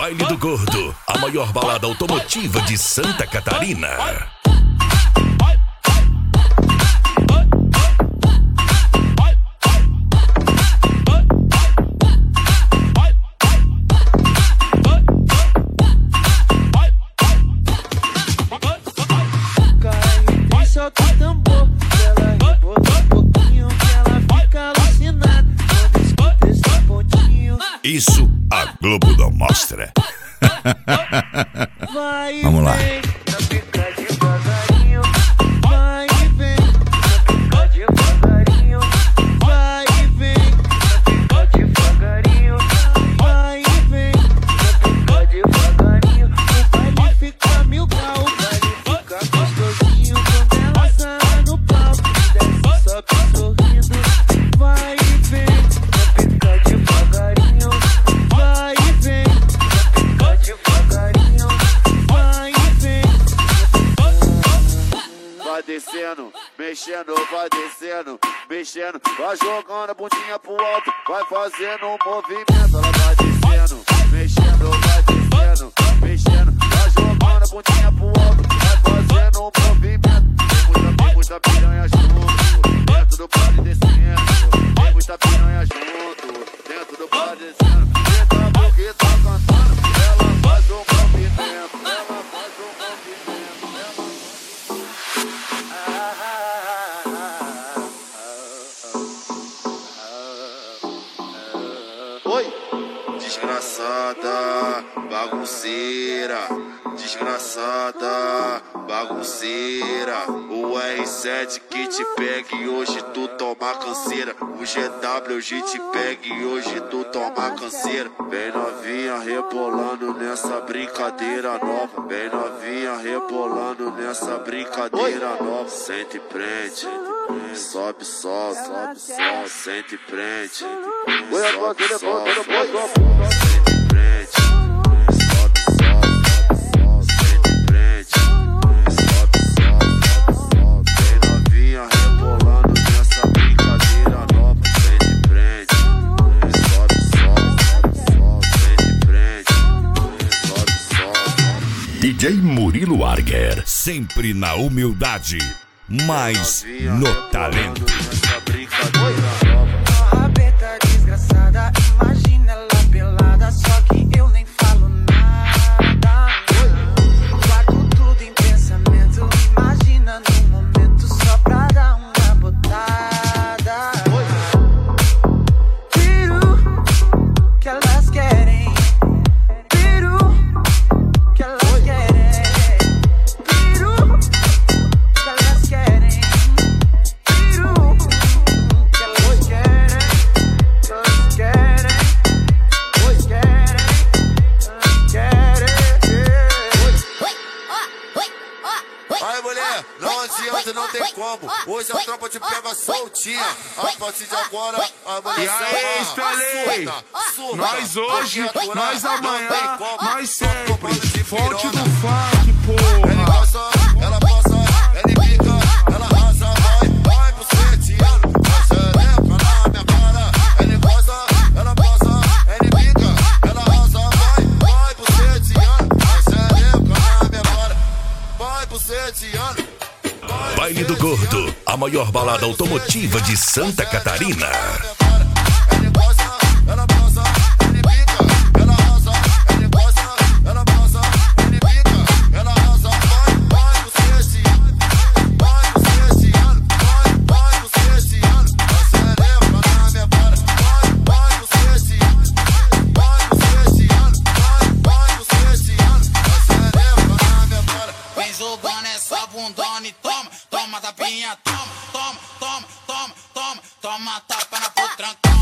Baile do Gordo, a maior balada automotiva de Santa Catarina. Solta o tambor, ela rebola um pouquinho, que ela fica alucinada quando escuta esse pontinho. Isso a Globo não mostra. Vai Vamos lá. na pica devagarinho, vai e vem, na pica devagarinho, vai e vem, na pica devagarinho, vai e vem, na pica devagarinho. O baile fica mil grau, o baile fica gostosinho quando ela sai no palco, desce, sobe sorrindo, vai e vem, na pica devagarinho, vai e vem, na pica devagarinho, vai e vem. Vai descendo, mexendo, vai descendo, mexendo, vai jogando a bundinha pro alto, vai fazendo um movimento. Ela vai descendo, mexendo, vai descendo, mexendo, vai jogando a bundinha pro alto, vai fazendo um movimento. Tem muita piranha junto, dentro do baile descendo. Tem muita piranha junto, dentro do baile descendo. Eita, porque tá cantando, ela faz um movimento, ela faz um movimento. Oi! Desgraçada, bagunceira, desgraçada, bagunceira. O R7 que te pega e hoje tu toma canseira. O GW hoje te pega e hoje tu toma canseira. Bem novinha rebolando nessa brincadeira nova. Bem novinha rebolando nessa brincadeira nova. Sente e prende, sobe, sobe, sobe, sobe, sente e prende. Sobe, sobe, sobe, sente e prende. Sobe, sobe, sobe, sente e prende. Sobe, sobe, sobe. Bem novinha rebolando nessa brincadeira nova. Sente e prende. Sobe, sobe, sobe, sente e prende. Sobe, sobe. DJ Murilo Arger, sempre na humildade, mas no talento. Nessa brincadeira nova. A rabeta desgraçada, imagina ela pelada, só que eu nem falo nada. Guardo tudo em pensamento, imagina no momento só pra dar uma botada. Peru, que elas querem. Peru, que elas querem. Peru, que elas querem. Peru, que elas querem. Que elas querem. Elas querem. Aí mulher, não adianta, não tem como. Hoje a tropa te pega soltinha. A partir de agora, a mulher E aí, Estelei? Nós hoje, nós amanhã, nós sempre. Fonte do funk, Ela porra. gosta, ela passa, ela bica, ela arrasa, vai buceteando. Vai xereca na minha cara. Ela gosta, ela passa, ela bica, ela arrasa, vai buceteando. Vai xereca na minha cara. Vai buceteando. Baile do Gordo, a maior balada automotiva de Santa Catarina. Ela gosta, ela passa, ela bica, ela arrasa, ela gosta, ela passa, ela bica, ela arrasa, vai buceteando. Vai buceteando, vai buceteando. Vai xereca na minha cara. Vai buceteando, vai buceteando, vai buceteando. Vai xereca na minha cara. Vem jogando essa bundona e toma, toma tapinha, toma, toma, toma, toma, toma, toma tapa na potranca.